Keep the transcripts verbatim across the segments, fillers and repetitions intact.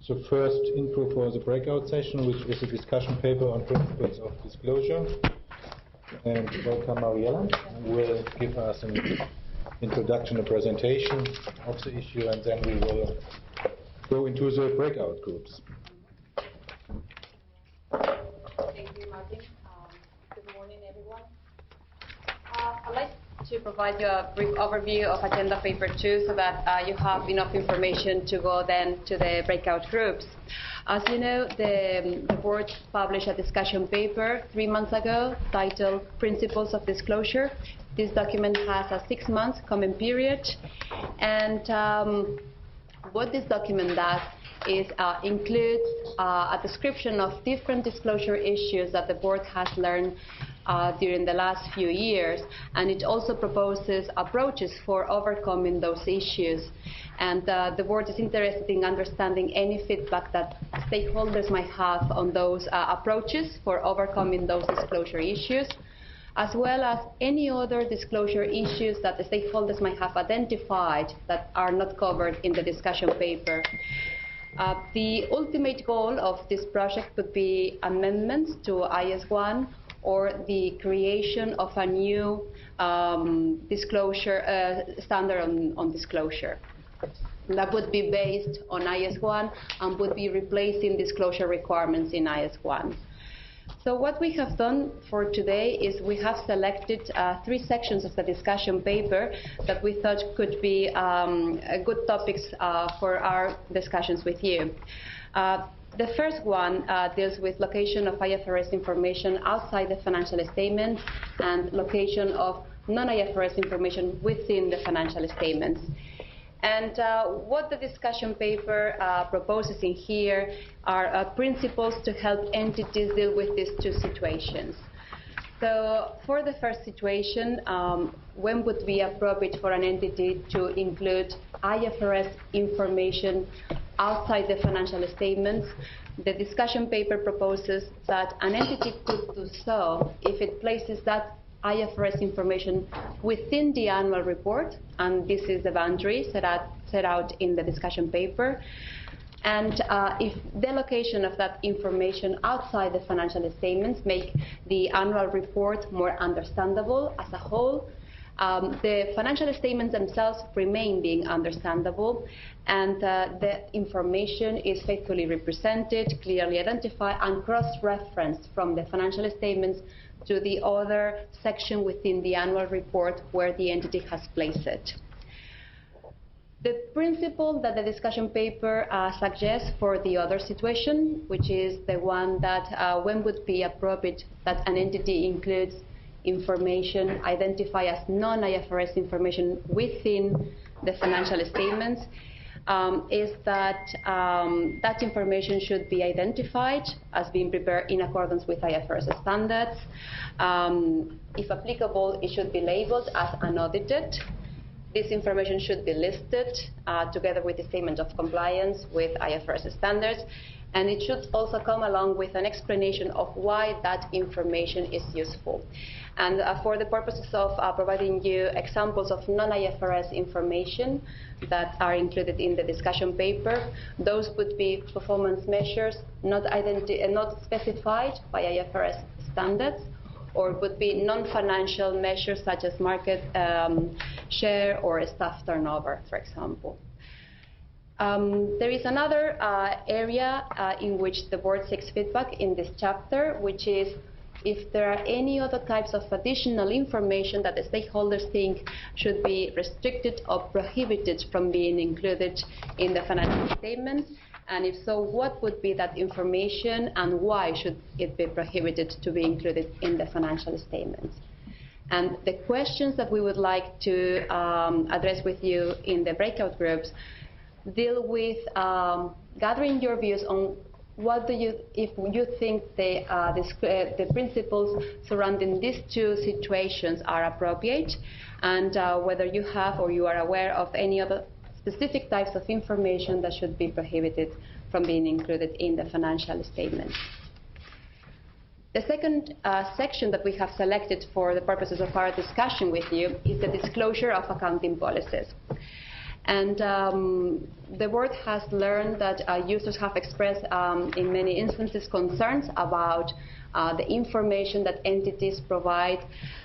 the first intro for the breakout session, which is a discussion paper on principles of disclosure. And welcome Mariella, who will give us an introduction, a presentation of the issue, and then we will go into the breakout groups. Thank you, Martin. Um, good morning, everyone. Uh, I'd like to provide you a brief overview of agenda paper two so that uh, you have enough information to go then to the breakout groups. As you know, the, the board published a discussion paper three months ago titled Principles of Disclosure. This document has a six-month comment period, and um, what this document does is uh, includes uh, a description of different disclosure issues that the board has learned uh, during the last few years, and it also proposes approaches for overcoming those issues. And uh, the board is interested in understanding any feedback that stakeholders might have on those uh, approaches for overcoming those disclosure issues, as well as any other disclosure issues that the stakeholders might have identified that are not covered in the discussion paper. Uh, the ultimate goal of this project would be amendments to I S one or the creation of a new um, disclosure uh, standard on, on disclosure. That would be based on I S one and would be replacing disclosure requirements in I S one. So what we have done for today is we have selected uh, three sections of the discussion paper that we thought could be um, good topics uh, for our discussions with you. Uh, the first one uh, deals with location of I F R S information outside the financial statements and location of non-I F R S information within the financial statements. And uh, what the discussion paper uh, proposes in here are uh, principles to help entities deal with these two situations. So for the first situation, um, when would be appropriate for an entity to include I F R S information outside the financial statements? The discussion paper proposes that an entity could do so if it places that I F R S information within the annual report, and this is the boundary set out, set out in the discussion paper. And uh, if the location of that information outside the financial statements make the annual report more understandable as a whole, um, the financial statements themselves remain being understandable, and uh, the information is faithfully represented, clearly identified, and cross-referenced from the financial statements to the other section within the annual report where the entity has placed it. The principle that the discussion paper uh, suggests for the other situation, which is the one that uh, when would be appropriate that an entity includes information identified as non-I F R S information within the financial statements, Um, is that um, that information should be identified as being prepared in accordance with I F R S standards. Um, if applicable, it should be labeled as unaudited. This information should be listed uh, together with the statement of compliance with I F R S standards, and it should also come along with an explanation of why that information is useful. And uh, for the purposes of uh, providing you examples of non-I F R S information that are included in the discussion paper, those would be performance measures not, identi uh, not specified by I F R S standards, or would be non-financial measures such as market um, share or staff turnover, for example. Um, there is another uh, area uh, in which the board seeks feedback in this chapter, which is if there are any other types of additional information that the stakeholders think should be restricted or prohibited from being included in the financial statements, and if so, what would be that information and why should it be prohibited to be included in the financial statements. And the questions that we would like to um, address with you in the breakout groups deal with um, gathering your views on what do you, if you think the, uh, the, uh, the principles surrounding these two situations are appropriate, and uh, whether you have or you are aware of any other specific types of information that should be prohibited from being included in the financial statements. The second uh, section that we have selected for the purposes of our discussion with you is the disclosure of accounting policies. And um, the board has learned that uh, users have expressed um, in many instances concerns about uh, the information that entities provide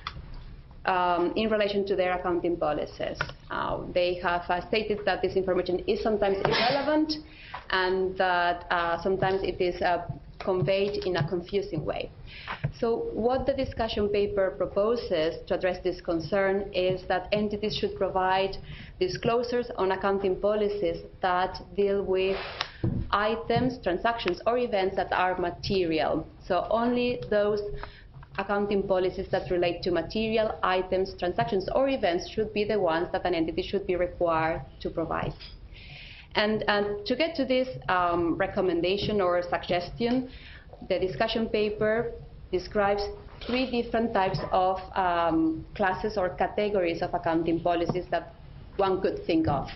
um, in relation to their accounting policies. Uh, they have uh, stated that this information is sometimes irrelevant and that uh, sometimes it is uh, conveyed in a confusing way. So what the discussion paper proposes to address this concern is that entities should provide disclosures on accounting policies that deal with items, transactions, or events that are material. So only those accounting policies that relate to material items, transactions, or events should be the ones that an entity should be required to provide. And, and to get to this um, recommendation or suggestion, the discussion paper describes three different types of um, classes or categories of accounting policies that one could think of.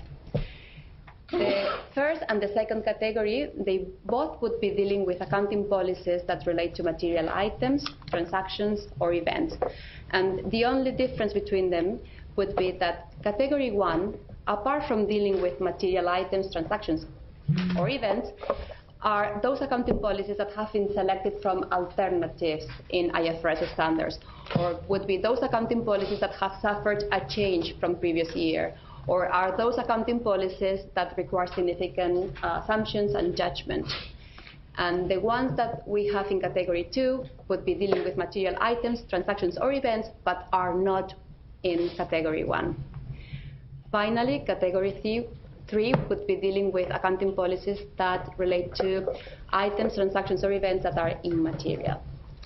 The first and the second category, they both would be dealing with accounting policies that relate to material items, transactions, or events. And the only difference between them would be that category one, apart from dealing with material items, transactions, or events, are those accounting policies that have been selected from alternatives in I F R S standards, or would be those accounting policies that have suffered a change from previous year, or are those accounting policies that require significant uh, assumptions and judgment. And the ones that we have in category two would be dealing with material items, transactions, or events, but are not in category one. Finally, category three, three would be dealing with accounting policies that relate to items, transactions, or events that are immaterial.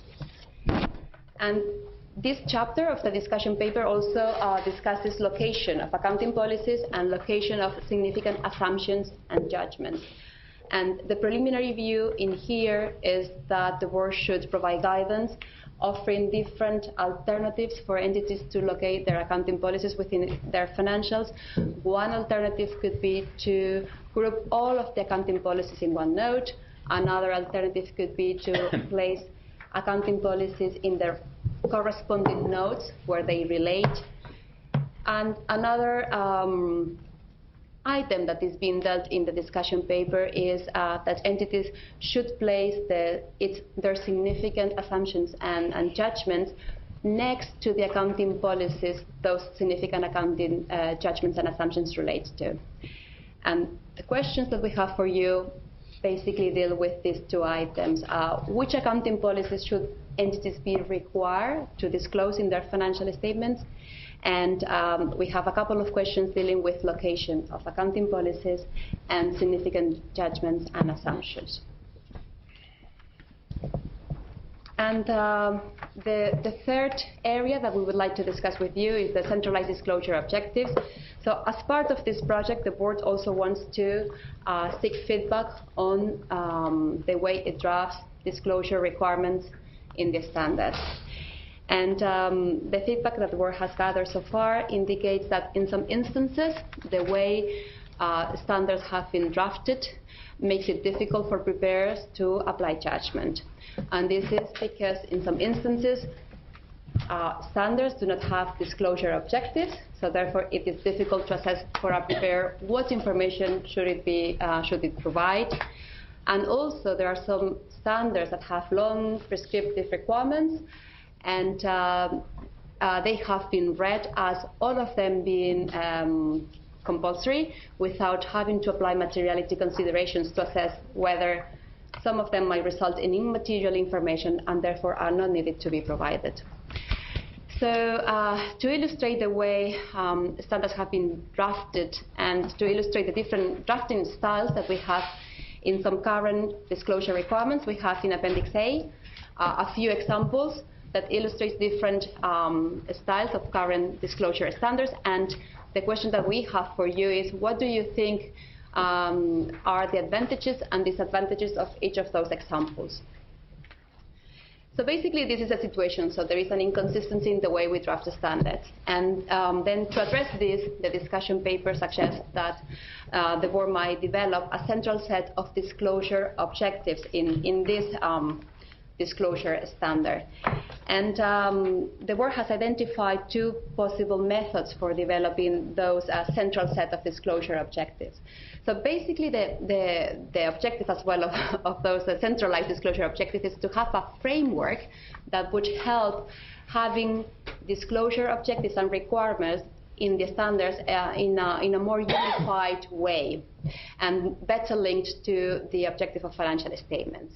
And this chapter of the discussion paper also uh, discusses location of accounting policies and location of significant assumptions and judgments. And the preliminary view in here is that the board should provide guidance offering different alternatives for entities to locate their accounting policies within their financials. One alternative could be to group all of the accounting policies in one note. Another alternative could be to place accounting policies in their corresponding notes where they relate. And another um, item that is being dealt in the discussion paper is uh, that entities should place the, its, their significant assumptions and, and judgments next to the accounting policies those significant accounting uh, judgments and assumptions relate to. And the questions that we have for you basically deal with these two items. Uh, which accounting policies should entities be required to disclose in their financial statements? And um, we have a couple of questions dealing with location of accounting policies and significant judgments and assumptions. And um, the, the third area that we would like to discuss with you is the centralized disclosure objectives. So as part of this project, the board also wants to uh, seek feedback on um, the way it drafts disclosure requirements in the standards. And um, the feedback that the board has gathered so far indicates that in some instances, the way uh, standards have been drafted makes it difficult for preparers to apply judgment. And this is because in some instances, uh, standards do not have disclosure objectives, so therefore it is difficult to assess for a preparer what information should it be, uh, should it provide. And also there are some standards that have long prescriptive requirements, and uh, uh, they have been read as all of them being um, compulsory without having to apply materiality considerations to assess whether some of them might result in immaterial information and therefore are not needed to be provided. So uh, to illustrate the way um, standards have been drafted and to illustrate the different drafting styles that we have in some current disclosure requirements, we have in Appendix A uh, a few examples that illustrates different um, styles of current disclosure standards. And the question that we have for you is, what do you think um, are the advantages and disadvantages of each of those examples? So basically, this is a situation. So there is an inconsistency in the way we draft the standards. And um, then to address this, the discussion paper suggests that uh, the board might develop a central set of disclosure objectives in, in this um, disclosure standard. And um, the board has identified two possible methods for developing those uh, central set of disclosure objectives. So basically the, the, the objective as well of, of those uh, centralized disclosure objectives is to have a framework that would help having disclosure objectives and requirements in the standards uh, in, a, in a more unified way and better linked to the objective of financial statements.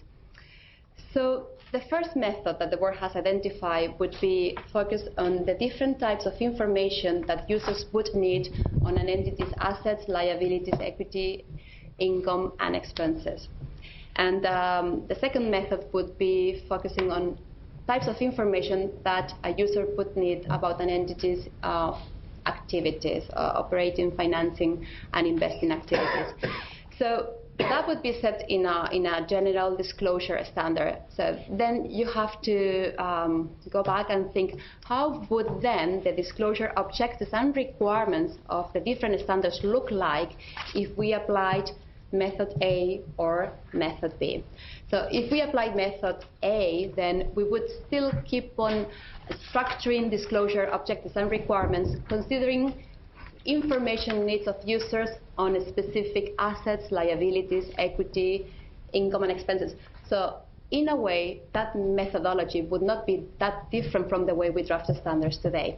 So the first method that the board has identified would be focused on the different types of information that users would need on an entity's assets, liabilities, equity, income, and expenses. And um, the second method would be focusing on types of information that a user would need about an entity's uh, activities, uh, operating, financing, and investing activities. So that would be set in a, in a general disclosure standard. So then you have to um, go back and think, how would then the disclosure objectives and requirements of the different standards look like if we applied method A or method B? So if we applied method A, then we would still keep on structuring disclosure objectives and requirements, considering information needs of users on specific assets, liabilities, equity, income, and expenses. So in a way, that methodology would not be that different from the way we draft the standards today.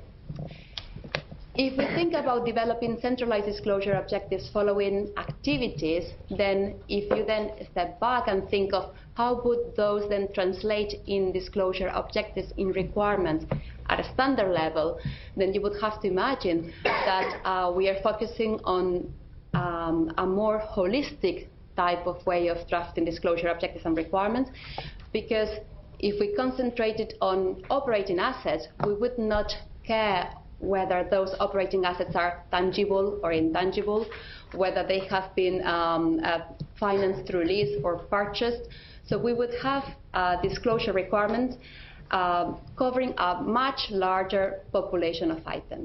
If we think about developing centralized disclosure objectives following activities, then if you then step back and think of how would those then translate in disclosure objectives in requirements at a standard level, then you would have to imagine that uh, we are focusing on um, a more holistic type of way of drafting disclosure objectives and requirements, because if we concentrated on operating assets, we would not care whether those operating assets are tangible or intangible, whether they have been um, uh, financed through lease or purchased. So we would have a disclosure requirement uh, covering a much larger population of items.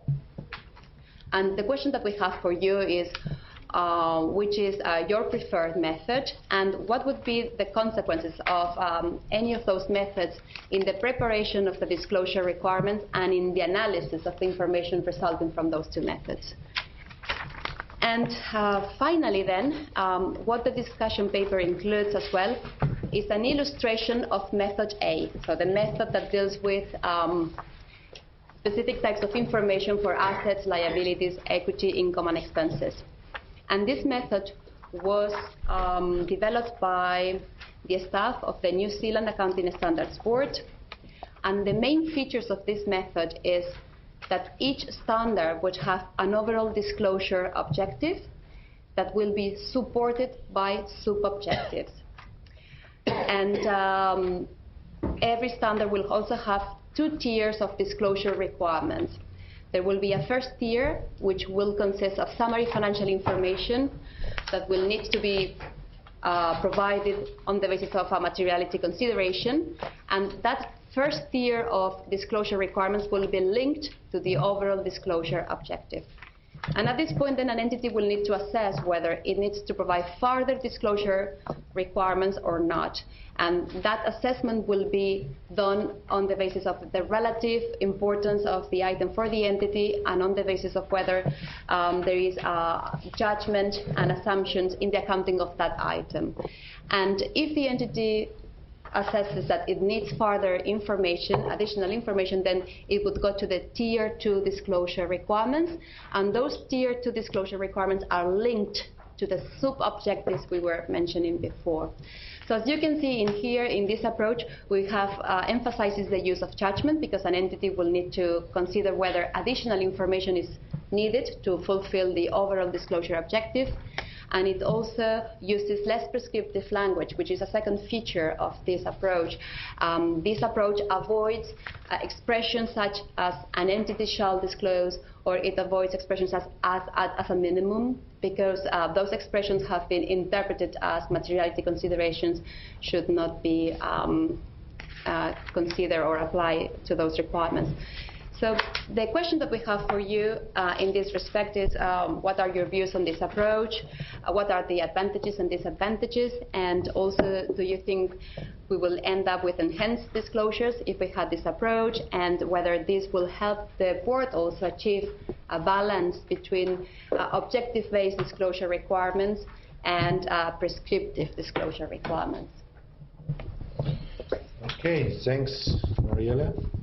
And the question that we have for you is, uh, which is uh, your preferred method, and what would be the consequences of um, any of those methods in the preparation of the disclosure requirements and in the analysis of the information resulting from those two methods. And uh, finally then, um, what the discussion paper includes as well is an illustration of method A, so the method that deals with um, specific types of information for assets, liabilities, equity, income, and expenses. And this method was um, developed by the staff of the New Zealand Accounting Standards Board. And the main features of this method is that each standard would have an overall disclosure objective that will be supported by sub-objectives. And um, every standard will also have two tiers of disclosure requirements. There will be a first tier, which will consist of summary financial information that will need to be uh, provided on the basis of a materiality consideration. And that first tier of disclosure requirements will be linked to the overall disclosure objective. And at this point, then, an entity will need to assess whether it needs to provide further disclosure requirements or not. And that assessment will be done on the basis of the relative importance of the item for the entity and on the basis of whether um, there is a judgment and assumptions in the accounting of that item. And if the entity assesses that it needs further information, additional information, then it would go to the tier two disclosure requirements, and those tier two disclosure requirements are linked to the sub-objectives we were mentioning before. So as you can see in here, in this approach, we have uh, emphasizes the use of judgment, because an entity will need to consider whether additional information is needed to fulfill the overall disclosure objective. And it also uses less prescriptive language, which is a second feature of this approach. Um, this approach avoids uh, expressions such as an entity shall disclose, or it avoids expressions as, as, as a minimum, because uh, those expressions have been interpreted as materiality considerations, should not be um, uh, considered or apply to those requirements. So the question that we have for you uh, in this respect is, um, what are your views on this approach? Uh, what are the advantages and disadvantages? And also, do you think we will end up with enhanced disclosures if we had this approach? And whether this will help the board also achieve a balance between uh, objective-based disclosure requirements and uh, prescriptive disclosure requirements. Okay, thanks, Mariela.